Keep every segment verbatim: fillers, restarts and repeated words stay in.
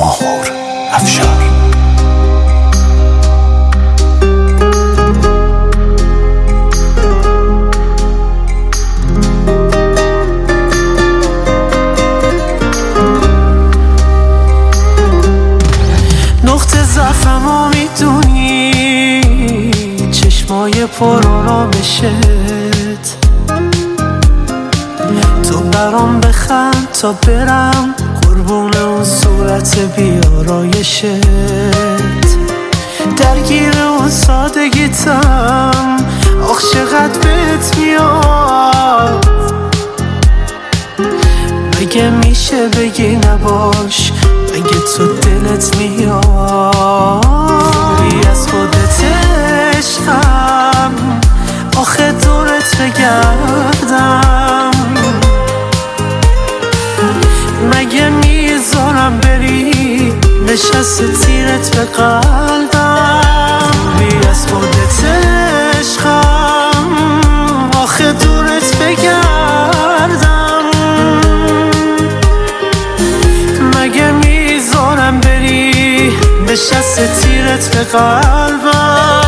ماهور افشار. نقطه ضعفمو میدونی، چشمای پر آرامشت، تو برام بخند تا برم قربون اون صورت بیارایشت، درگیر اون سادگیتم، آخ چقدر بهت میاد. مگه میشه بگی نباش، مگه تو دلت میاد؟ از خودت عشقم، آخه دورت بگردم، مگه میذارم بری نشست تیرت به قلبم؟ از خودت عشقم، آخه دورت بگردم، مگه میذارم بری نشست تیرت به قلبم؟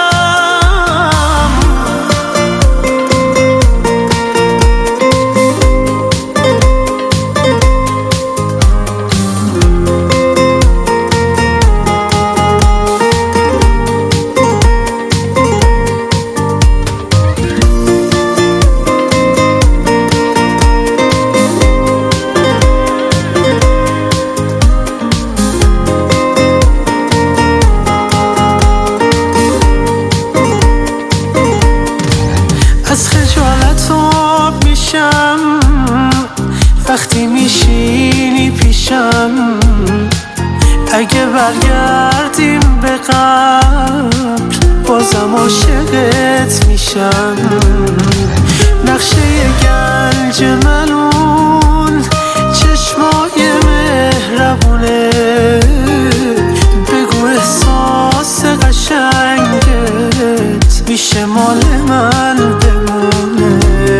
از خجالت آب میشم وقتی میشینی پیشم، اگه برگردیم به قبل بازم عاشقت میشم. نقشه گنج ملون چشمای مهربونه، بگو احساس قشنگت میشه مال من بمونه.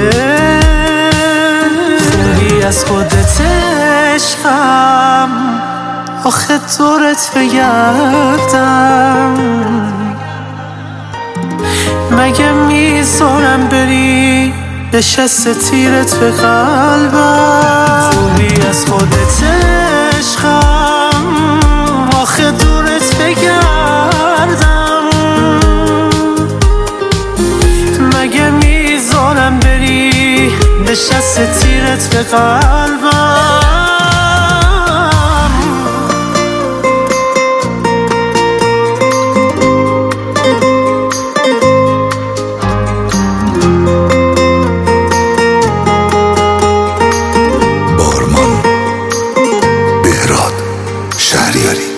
خوبی از خودت عشقم، آخه دورت بگردم، مگه میذارم بری نشست تیرت به قلبم؟ خوبی از خودت عشقم، آخه دورت بگردم، مگه میذارم بری نشست تیرت به قلبم؟ بارمان، بهراد شهریاری.